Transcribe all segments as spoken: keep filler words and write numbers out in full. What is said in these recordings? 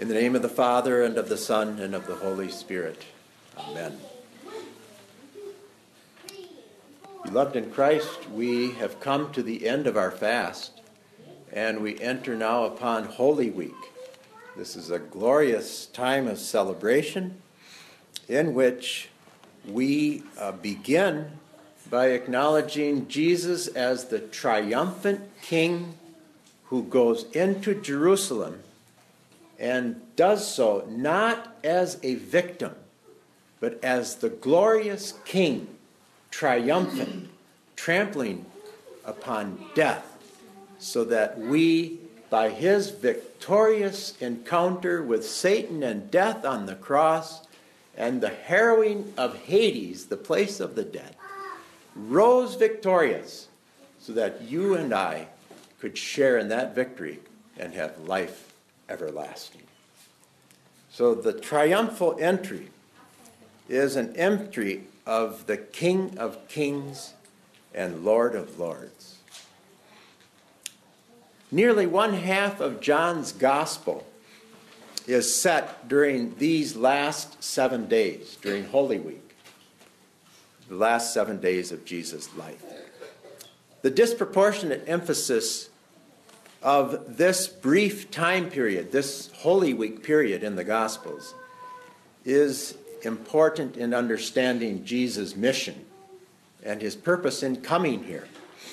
In the name of the Father, and of the Son, and of the Holy Spirit. Amen. Beloved in Christ, we have come to the end of our fast, and we enter now upon Holy Week. This is a glorious time of celebration in which we uh, begin by acknowledging Jesus as the triumphant King who goes into Jerusalem and does so not as a victim, but as the glorious King, triumphant, trampling upon death, so that we, by his victorious encounter with Satan and death on the cross, and the harrowing of Hades, the place of the dead, rose victorious, so that you and I could share in that victory and have life everlasting. So the triumphal entry is an entry of the King of Kings and Lord of Lords. Nearly one half of John's Gospel is set during these last seven days, during Holy Week, the last seven days of Jesus' life. The disproportionate emphasis of this brief time period, this Holy Week period in the Gospels, is important in understanding Jesus' mission and his purpose in coming here.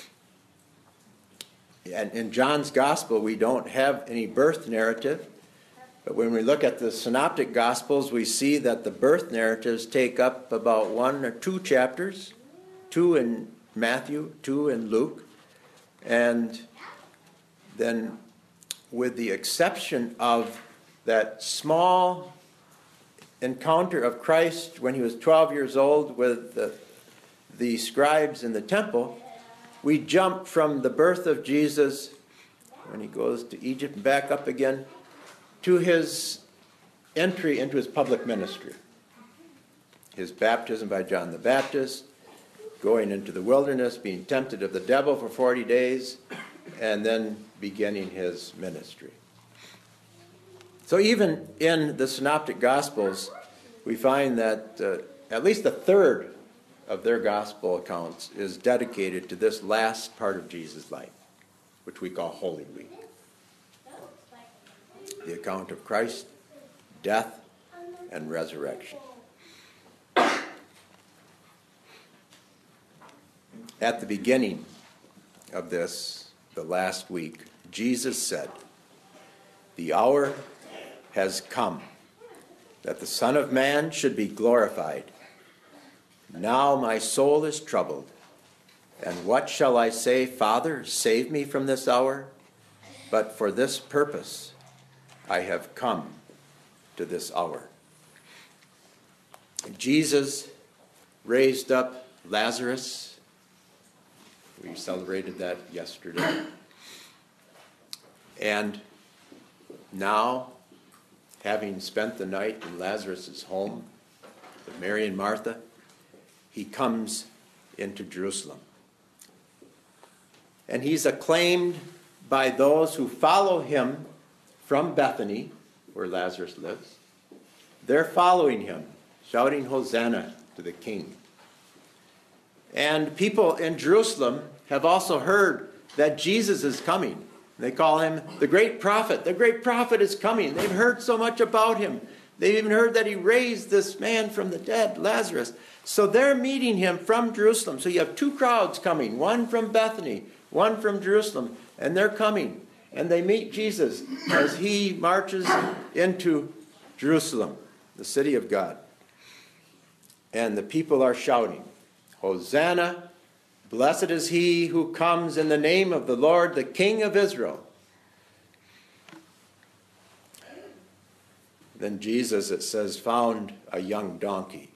And in John's Gospel, we don't have any birth narrative, but when we look at the Synoptic Gospels, we see that the birth narratives take up about one or two chapters, two in Matthew, two in Luke, and then with the exception of that small encounter of Christ when he was twelve years old with the, the scribes in the temple, we jump from the birth of Jesus when he goes to Egypt and back up again to his entry into his public ministry. His baptism by John the Baptist, going into the wilderness, being tempted of the devil for forty days, and then beginning his ministry. So even in the Synoptic Gospels, we find that uh, at least a third of their gospel accounts is dedicated to this last part of Jesus' life, which we call Holy Week. The account of Christ, death, and resurrection. At the beginning of this, the last week, Jesus said, "The hour has come that the Son of Man should be glorified. Now my soul is troubled. And what shall I say? Father, save me from this hour? But for this purpose I have come to this hour." Jesus raised up Lazarus. We celebrated that yesterday. And now, having spent the night in Lazarus' home with Mary and Martha, he comes into Jerusalem. And he's acclaimed by those who follow him from Bethany, where Lazarus lives. They're following him, shouting Hosanna to the King. And people in Jerusalem have also heard that Jesus is coming. They call him the great prophet. The great prophet is coming. They've heard so much about him. They've even heard that he raised this man from the dead, Lazarus. So they're meeting him from Jerusalem. So you have two crowds coming, one from Bethany, one from Jerusalem, and they're coming. And they meet Jesus as he marches into Jerusalem, the city of God. And the people are shouting, "Hosanna, blessed is he who comes in the name of the Lord, the King of Israel." Then Jesus, it says, found a young donkey.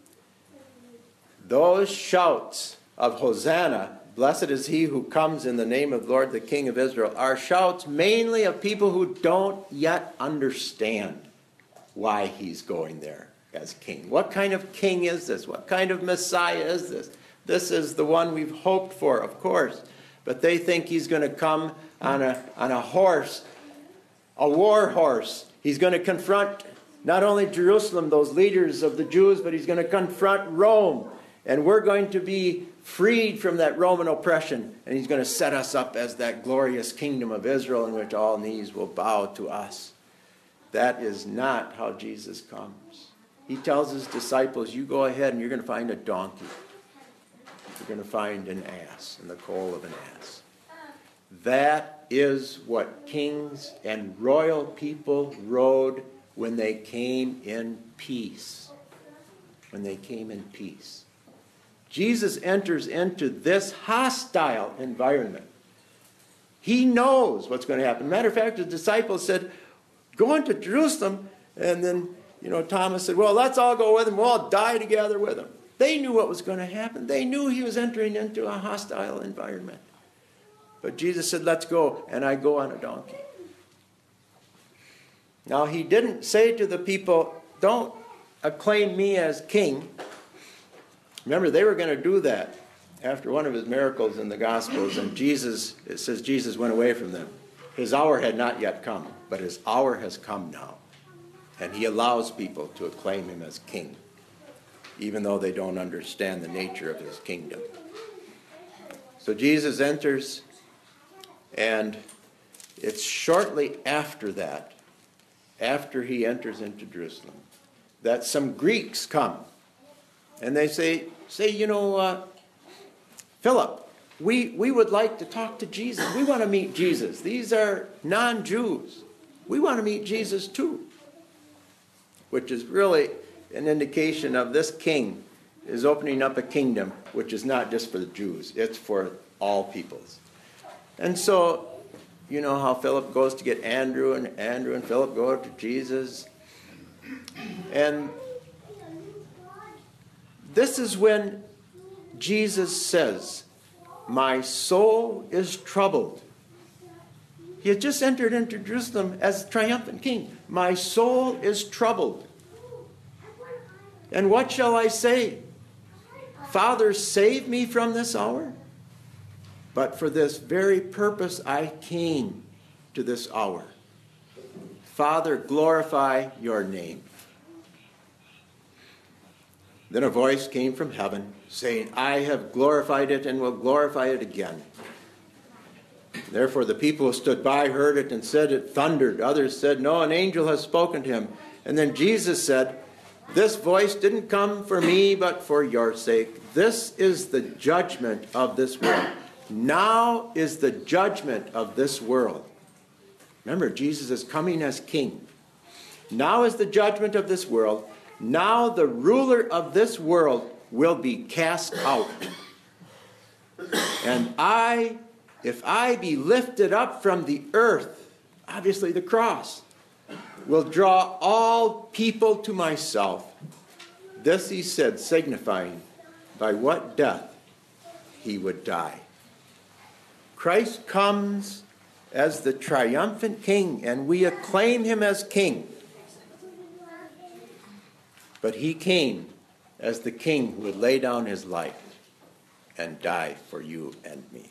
Those shouts of Hosanna, blessed is he who comes in the name of the Lord, the King of Israel, are shouts mainly of people who don't yet understand why he's going there as king. What kind of king is this? What kind of Messiah is this? This is the one we've hoped for, of course. But they think he's going to come on a, on a horse, a war horse. He's going to confront not only Jerusalem, those leaders of the Jews, but he's going to confront Rome. And we're going to be freed from that Roman oppression. And he's going to set us up as that glorious kingdom of Israel in which all knees will bow to us. That is not how Jesus comes. He tells his disciples, you go ahead and you're going to find a donkey. You're going to find an ass and the coal of an ass. That is what kings and royal people rode when they came in peace. When they came in peace. Jesus enters into this hostile environment. He knows what's going to happen. Matter of fact, the disciples said, go into Jerusalem. And then, you know, Thomas said, well, let's all go with him. We'll all die together with him. They knew what was going to happen. They knew he was entering into a hostile environment. But Jesus said, let's go. And I go on a donkey. Now, he didn't say to the people, don't acclaim me as king. Remember, they were going to do that after one of his miracles in the Gospels. And Jesus, it says Jesus went away from them. His hour had not yet come, but his hour has come now. And he allows people to acclaim him as king, even though they don't understand the nature of his kingdom. So Jesus enters, and it's shortly after that, after he enters into Jerusalem, that some Greeks come. And they say, say, you know, uh, Philip, we, we would like to talk to Jesus. We want to meet Jesus. These are non-Jews. We want to meet Jesus too. Which is really an indication of this king is opening up a kingdom which is not just for the Jews. It's for all peoples. And so, you know how Philip goes to get Andrew, and Andrew and Philip go to Jesus. And this is when Jesus says, my soul is troubled. He had just entered into Jerusalem as triumphant king. My soul is troubled. And what shall I say? Father, save me from this hour. But for this very purpose I came to this hour. Father, glorify your name. Then a voice came from heaven, saying, I have glorified it and will glorify it again. Therefore the people who stood by heard it and said it thundered. Others said, no, an angel has spoken to him. And then Jesus said, this voice didn't come for me, but for your sake. This is the judgment of this world. Now is the judgment of this world. Remember, Jesus is coming as king. Now is the judgment of this world. Now the ruler of this world will be cast out. And I, if I be lifted up from the earth, obviously the cross, will draw all people to myself. This he said, signifying by what death he would die. Christ comes as the triumphant king, and we acclaim him as king. But he came as the king who would lay down his life and die for you and me.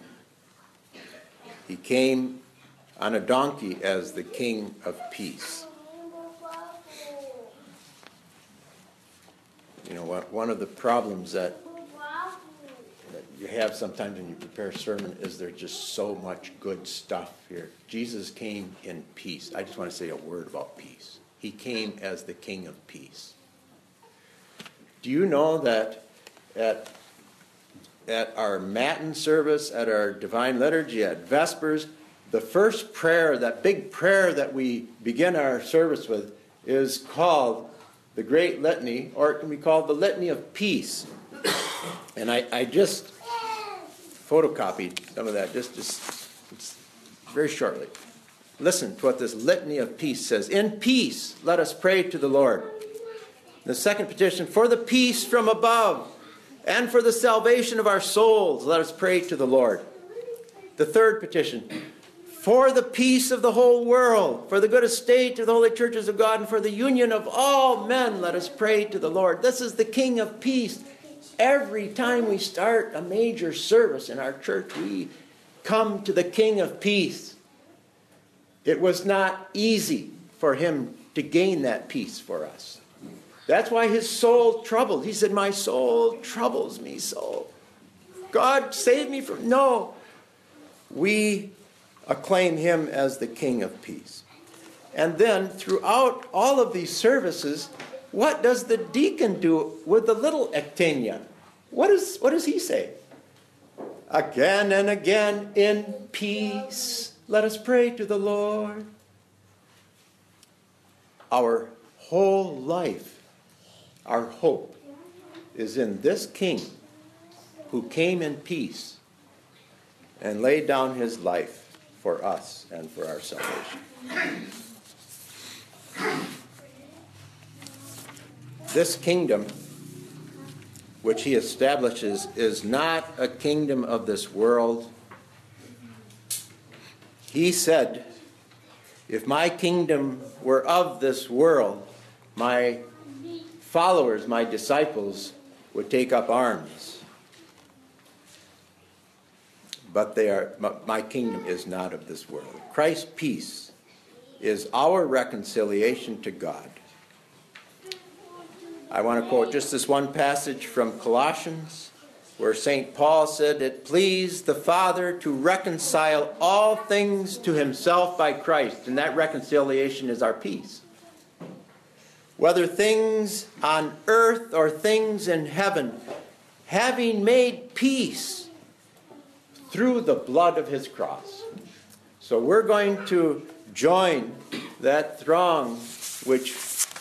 He came on a donkey as the king of peace. You know, one of the problems that, that you have sometimes when you prepare a sermon is there's just so much good stuff here. Jesus came in peace. I just want to say a word about peace. He came as the king of peace. Do you know that at, at our Matin service, at our Divine Liturgy, at Vespers, the first prayer, that big prayer that we begin our service with, is called the Great Litany, or it can be called the Litany of Peace. And I, I just photocopied some of that just, just very shortly. Listen to what this Litany of Peace says. In peace, let us pray to the Lord. The second petition, for the peace from above and for the salvation of our souls, let us pray to the Lord. The third petition, for the peace of the whole world, for the good estate of the holy churches of God, and for the union of all men, let us pray to the Lord. This is the King of Peace. Every time we start a major service in our church, we come to the King of Peace. It was not easy for him to gain that peace for us. That's why his soul troubled. He said, my soul troubles me so. God, save me from... No. We acclaim him as the King of Peace. And then throughout all of these services, what does the deacon do with the little Ectenia? What, is, what does he say? Again and again in peace, let us pray to the Lord. Our whole life, our hope, is in this King who came in peace and laid down his life for us and for our salvation. This kingdom, which he establishes, is not a kingdom of this world. He said, if my kingdom were of this world, my followers, my disciples, would take up arms. But they are, my kingdom is not of this world. Christ's peace is our reconciliation to God. I want to quote just this one passage from Colossians, where Saint Paul said, it pleased the Father to reconcile all things to himself by Christ. And that reconciliation is our peace. Whether things on earth or things in heaven, having made peace through the blood of his cross. So we're going to join that throng which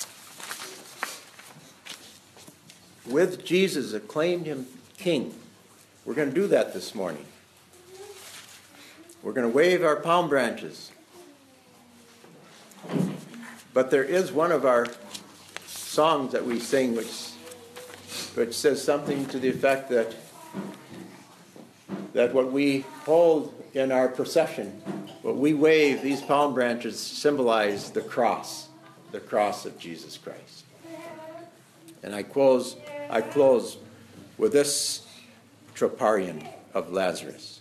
with Jesus acclaimed him king. We're going to do that this morning. We're going to wave our palm branches. But there is one of our songs that we sing which, which says something to the effect that, that what we hold in our procession, what we wave, these palm branches symbolize the cross, the cross of Jesus Christ. And I close, I close with this troparion of Lazarus.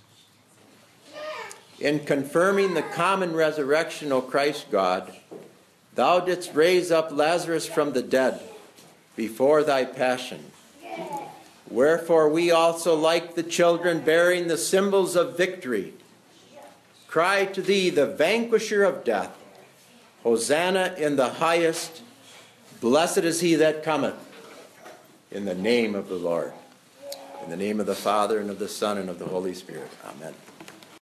In confirming the common resurrection, O Christ God, thou didst raise up Lazarus from the dead before thy passion. Wherefore we also, like the children bearing the symbols of victory, cry to thee, the vanquisher of death, Hosanna in the highest, blessed is he that cometh, in the name of the Lord. In the name of the Father, and of the Son, and of the Holy Spirit. Amen.